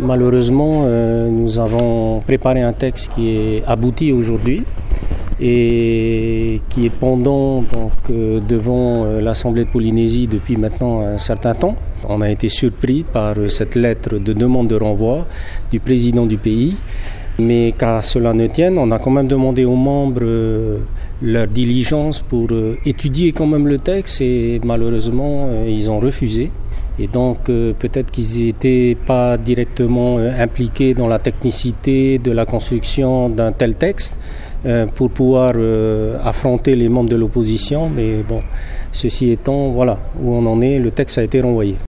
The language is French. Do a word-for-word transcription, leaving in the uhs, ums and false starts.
Malheureusement, euh, nous avons préparé un texte qui est abouti aujourd'hui et qui est pendant donc, euh, devant euh, l'Assemblée de Polynésie depuis maintenant un certain temps. On a été surpris par euh, cette lettre de demande de renvoi du président du pays. Mais qu'à cela ne tienne, on a quand même demandé aux membres euh, leur diligence pour euh, étudier quand même le texte et malheureusement, euh, ils ont refusé. Et donc euh, peut-être qu'ils n'étaient pas directement euh, impliqués dans la technicité de la construction d'un tel texte euh, pour pouvoir euh, affronter les membres de l'opposition. Mais bon, ceci étant, voilà où on en est, le texte a été renvoyé.